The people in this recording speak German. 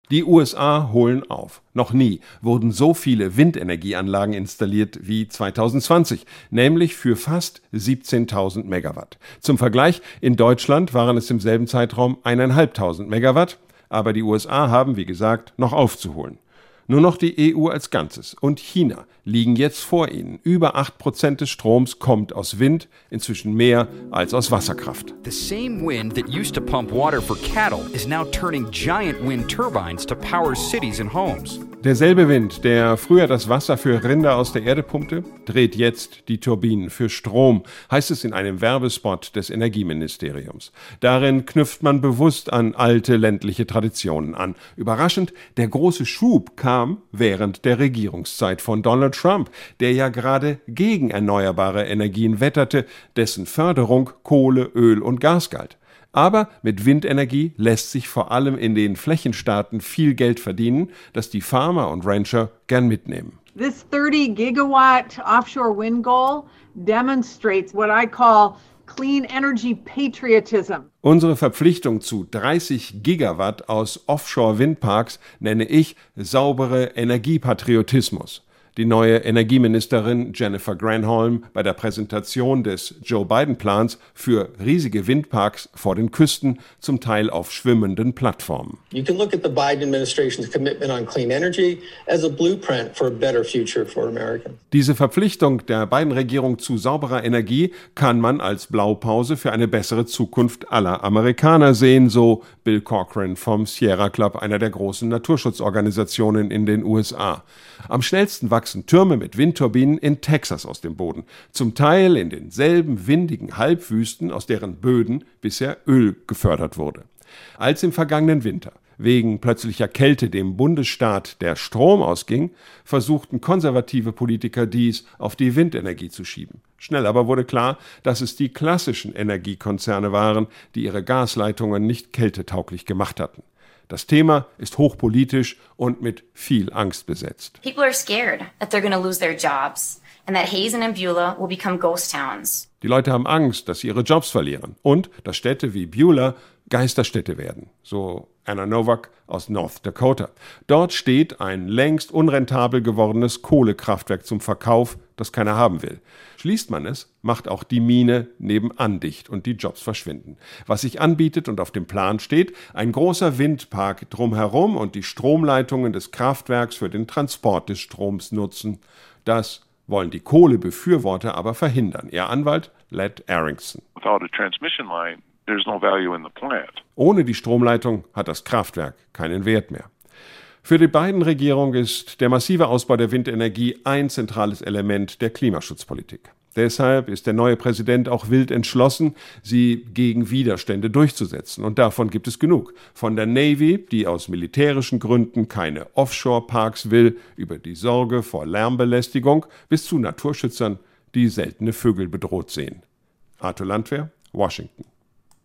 Die USA holen auf. Noch nie wurden so viele Windenergieanlagen installiert wie 2020, nämlich für fast 17.000 Megawatt. Zum Vergleich, in Deutschland waren es im selben Zeitraum 1.500 Megawatt, aber die USA haben, wie gesagt, noch aufzuholen. Nur noch die EU als Ganzes und China liegen jetzt vor ihnen. Über 8% des Stroms kommt aus Wind, inzwischen mehr als aus Wasserkraft. The same wind that used to pump water for cattle is now turning giant wind turbines to power cities and homes. Derselbe Wind, der früher das Wasser für Rinder aus der Erde pumpte, dreht jetzt die Turbinen für Strom, heißt es in einem Werbespot des Energieministeriums. Darin knüpft man bewusst an alte ländliche Traditionen an. Überraschend, der große Schub kam während der Regierungszeit von Donald Trump, der ja gerade gegen erneuerbare Energien wetterte, dessen Förderung Kohle, Öl und Gas galt. Aber mit Windenergie lässt sich vor allem in den Flächenstaaten viel Geld verdienen, das die Farmer und Rancher gern mitnehmen. This 30 gigawatt offshore wind goal demonstrates what I call clean energy patriotism. Unsere Verpflichtung zu 30 Gigawatt aus Offshore-Windparks nenne ich saubere Energiepatriotismus. Die neue Energieministerin Jennifer Granholm bei der Präsentation des Joe-Biden-Plans für riesige Windparks vor den Küsten, zum Teil auf schwimmenden Plattformen. You can look at the Biden administration's commitment on clean energy as a blueprint for a better future for Americans. Diese Verpflichtung der Biden-Regierung zu sauberer Energie kann man als Blaupause für eine bessere Zukunft aller Amerikaner sehen, so Bill Corcoran vom Sierra Club, einer der großen Naturschutzorganisationen in den USA. Am schnellsten wachsen Türme mit Windturbinen in Texas aus dem Boden, zum Teil in denselben windigen Halbwüsten, aus deren Böden bisher Öl gefördert wurde. Als im vergangenen Winter wegen plötzlicher Kälte dem Bundesstaat der Strom ausging, versuchten konservative Politiker dies auf die Windenergie zu schieben. Schnell aber wurde klar, dass es die klassischen Energiekonzerne waren, die ihre Gasleitungen nicht kältetauglich gemacht hatten. Das Thema ist hochpolitisch und mit viel Angst besetzt. People are scared that they're going to lose their jobs and that Hazen and Beulah will become ghost towns. Die Leute haben Angst, dass sie ihre Jobs verlieren und dass Städte wie Beulah Geisterstädte werden, so Anna Novak aus North Dakota. Dort steht ein längst unrentabel gewordenes Kohlekraftwerk zum Verkauf, das keiner haben will. Schließt man es, macht auch die Mine nebenan dicht und die Jobs verschwinden. Was sich anbietet und auf dem Plan steht, ein großer Windpark drumherum und die Stromleitungen des Kraftwerks für den Transport des Stroms nutzen. Das wollen die Kohlebefürworter aber verhindern. Ihr Anwalt Led Aronson. Without a transmission line, there's no value in the plant. Ohne die Stromleitung hat das Kraftwerk keinen Wert mehr. Für die Biden-Regierung ist der massive Ausbau der Windenergie ein zentrales Element der Klimaschutzpolitik. Deshalb ist der neue Präsident auch wild entschlossen, sie gegen Widerstände durchzusetzen. Und davon gibt es genug. Von der Navy, die aus militärischen Gründen keine Offshore-Parks will, über die Sorge vor Lärmbelästigung, bis zu Naturschützern, die seltene Vögel bedroht sehen. Arthur Landwehr, Washington.